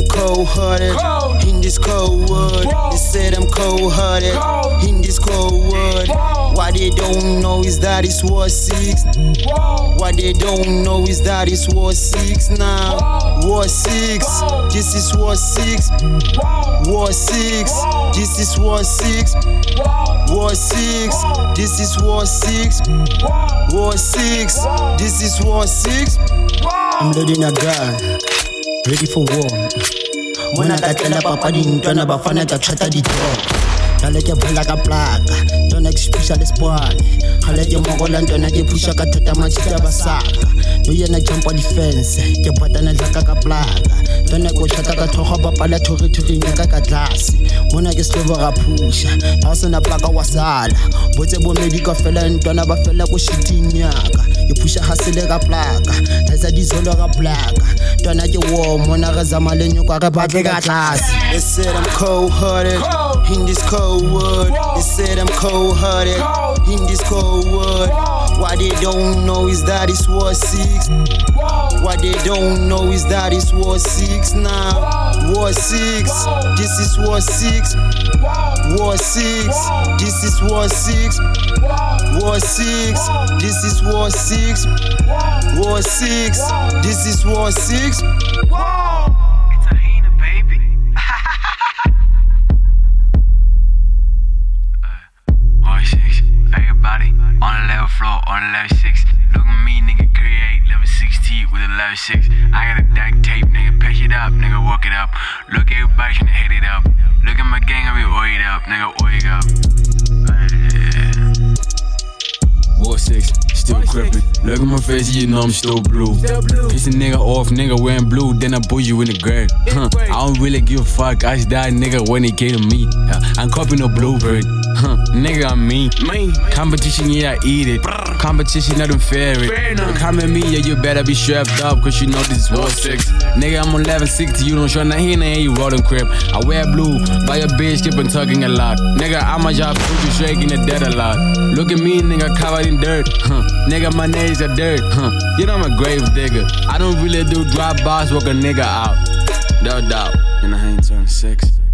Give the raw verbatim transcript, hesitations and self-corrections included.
I'm cold-hearted in this cold world. They said I'm cold-hearted in this cold world. What they don't know is that it's war six. What they don't know is that it's war six now. War six, this is war six. War six, this is war six. War six, this is war six. War six, this is war six. I'm loading a gun, ready for war. Mona ka tlela papadi ntwana bafana ka tshata ditoro. Jale ke phela ka plaka, ntwana ke spisa le spawn. Gale ke mogola ntwana ke pusha ka thata matshita basaka. No yena jump on the fence, ke patana tlaka ka plaka. Ntwana ko tshata ka thoga bapala thori thori nyaka ka tlase. Mona ke slovo ga pusha, ba sena plaka wa sala. Botse bo medi ka fela ntwana ba fela ko shiting nyaka. Ke pusha hasele ka plaka, tsa dizolo ka plaka. Ntwana ke war, mona re zama le nyoko re batle ka tlase. They said I'm cold-hearted in this cold world. They said I'm cold-hearted in this cold world. What they don't know is that it's war six. What they don't know is that it's war six now. War six, this is war six. War six, this is war six. War six, this is war six. War six, this is war six. It's a hyena, baby. War six, everybody on the level floor, on the level six. Look at me, nigga, create level sixteen with a level six. I got a duct tape, nigga, patch it up, nigga, walk it up. Look at everybody trying to hit it up. Look at my gang, I be oiled up, nigga, oiled up. War six, still crippin'. Look at my face, you know I'm still blue. Piss a nigga off, nigga wearing blue, then I put you in the grave. Huh. I don't really give a fuck, I just died nigga when he came to me. Uh, I'm copying no blueprint. Huh. Nigga, I'm mean. Competition, yeah, I eat it. Competition, I don't fear it. Don't come at me, yeah, you better be strapped up, cause you know this is war six. Nigga, I'm on eleven sixty, you don't show nothing, and you rolling crib. I wear blue, by your bitch, keep on talking a lot. Nigga, I'm a job, put you shaking the dead a lot. Look at me, nigga, covered in dirt. Huh. Nigga, my nails are dirt. Huh. You know I'm a grave digger. I don't really do drop bars, walk a nigga out. No doubt. And I ain't turn six.